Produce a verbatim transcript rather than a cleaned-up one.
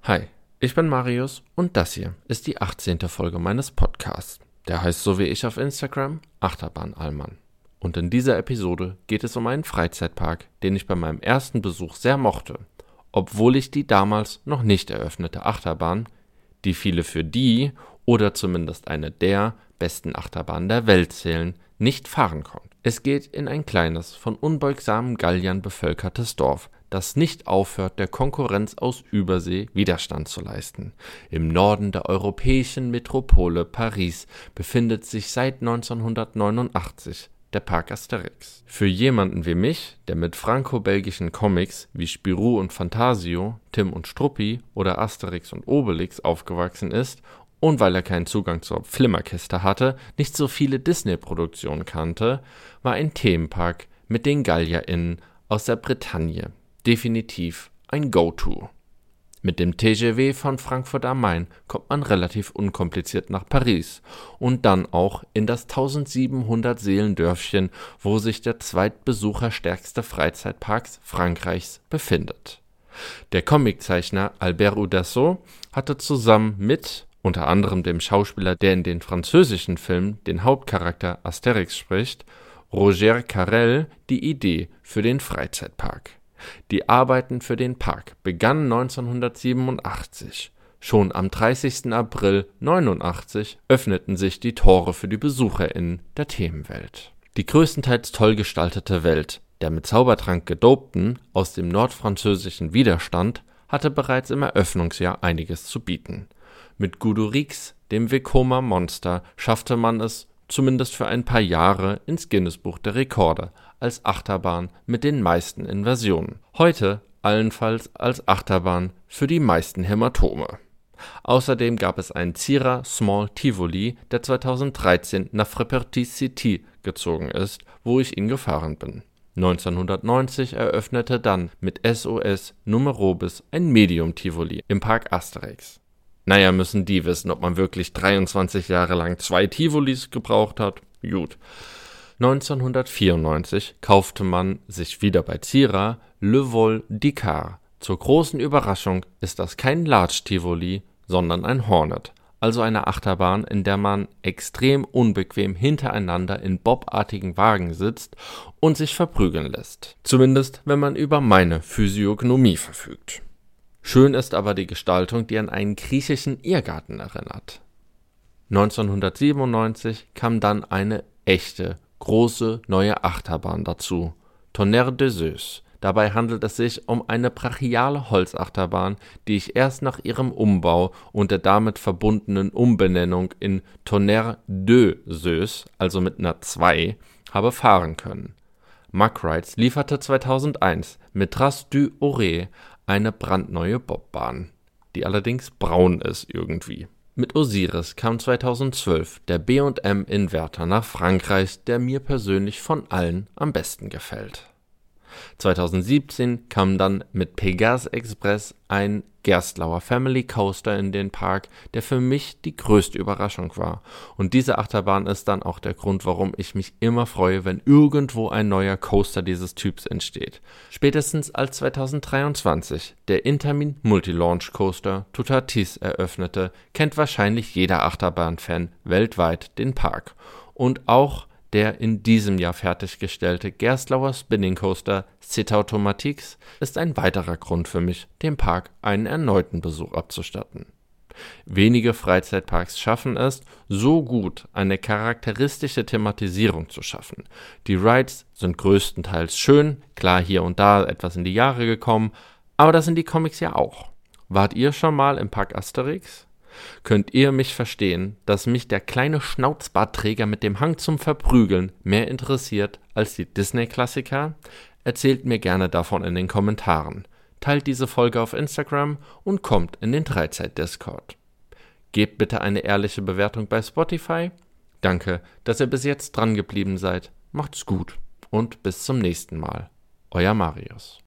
Hi, ich bin Marius und das hier ist die achtzehnte Folge meines Podcasts. Der heißt so wie ich auf Instagram Achterbahn Allmann. Und in dieser Episode geht es um einen Freizeitpark, den ich bei meinem ersten Besuch sehr mochte, obwohl ich die damals noch nicht eröffnete Achterbahn, die viele für die oder zumindest eine der besten Achterbahnen der Welt zählen, nicht fahren konnte. Es geht in ein kleines, von unbeugsamen Galliern bevölkertes Dorf, das nicht aufhört, der Konkurrenz aus Übersee Widerstand zu leisten. Im Norden der europäischen Metropole Paris befindet sich seit neunzehnhundertneunundachtzig der Park Asterix. Für jemanden wie mich, der mit franco-belgischen Comics wie Spirou und Fantasio, Tim und Struppi oder Asterix und Obelix aufgewachsen ist und weil er keinen Zugang zur Flimmerkiste hatte, nicht so viele Disney-Produktionen kannte, war ein Themenpark mit den GallierInnen aus der Bretagne definitiv ein Go-To. Mit dem T G V von Frankfurt am Main kommt man relativ unkompliziert nach Paris und dann auch in das eintausendsiebenhundert Seelendörfchen, wo sich der zweitbesucherstärkste Freizeitpark Frankreichs befindet. Der Comiczeichner Albert Uderzo hatte zusammen mit unter anderem dem Schauspieler, der in den französischen Filmen den Hauptcharakter Asterix spricht, Roger Carrel, die Idee für den Freizeitpark. Die Arbeiten für den Park begannen neunzehnhundertsiebenundachtzig. Schon am dreißigsten April neunundachtzig öffneten sich die Tore für die BesucherInnen der Themenwelt. Die größtenteils toll gestaltete Welt der mit Zaubertrank gedopten aus dem nordfranzösischen Widerstand hatte bereits im Eröffnungsjahr einiges zu bieten. Mit Goudurix, dem Vekoma Monster, schaffte man es, zumindest für ein paar Jahre, ins Guinness-Buch der Rekorde als Achterbahn mit den meisten Inversionen. Heute allenfalls als Achterbahn für die meisten Hämatome. Außerdem gab es einen Cira Small Tivoli, der zweitausenddreizehn nach Fraperty-City gezogen ist, wo ich ihn gefahren bin. neunzehnhundertneunzig eröffnete dann mit S O S Numerobis ein Medium-Tivoli im Park Asterix. Naja, müssen die wissen, ob man wirklich dreiundzwanzig Jahre lang zwei Tivolis gebraucht hat? Gut. neunzehnhundertvierundneunzig kaufte man sich wieder bei Cira Le Vol d'Icare. Zur großen Überraschung ist das kein Large Tivoli, sondern ein Hornet, also eine Achterbahn, in der man extrem unbequem hintereinander in bobartigen Wagen sitzt und sich verprügeln lässt. Zumindest, wenn man über meine Physiognomie verfügt. Schön ist aber die Gestaltung, die an einen griechischen Irrgarten erinnert. neunzehnhundertsiebenundneunzig kam dann eine echte, große, neue Achterbahn dazu, Tonnerre de Zeus. Dabei handelt es sich um eine brachiale Holzachterbahn, die ich erst nach ihrem Umbau und der damit verbundenen Umbenennung in Tonnerre de Zeus, also mit einer zwei, habe fahren können. Mack Rides lieferte zweitausendeins mit Trace du Oré eine brandneue Bobbahn, die allerdings braun ist irgendwie. Mit Osiris kam zweitausendzwölf der B und M Inverter nach Frankreich, der mir persönlich von allen am besten gefällt. zweitausendsiebzehn kam dann mit Pégase Express ein Gerstlauer Family Coaster in den Park, der für mich die größte Überraschung war. Und diese Achterbahn ist dann auch der Grund, warum ich mich immer freue, wenn irgendwo ein neuer Coaster dieses Typs entsteht. Spätestens als zweitausenddreiundzwanzig der Intamin Multi-Launch Coaster Toutatis eröffnete, kennt wahrscheinlich jeder Achterbahn-Fan weltweit den Park. Und auch der in diesem Jahr fertiggestellte Gerstlauer Spinning Coaster C'est Automatique ist ein weiterer Grund für mich, dem Park einen erneuten Besuch abzustatten. Wenige Freizeitparks schaffen es, so gut eine charakteristische Thematisierung zu schaffen. Die Rides sind größtenteils schön, klar hier und da etwas in die Jahre gekommen, aber das sind die Comics ja auch. Wart ihr schon mal im Park Asterix? Könnt ihr mich verstehen, dass mich der kleine Schnauzbartträger mit dem Hang zum Verprügeln mehr interessiert als die Disney-Klassiker? Erzählt mir gerne davon in den Kommentaren. Teilt diese Folge auf Instagram und kommt in den Freizeit-Discord. Gebt bitte eine ehrliche Bewertung bei Spotify. Danke, dass ihr bis jetzt dran geblieben seid. Macht's gut und bis zum nächsten Mal. Euer Marius.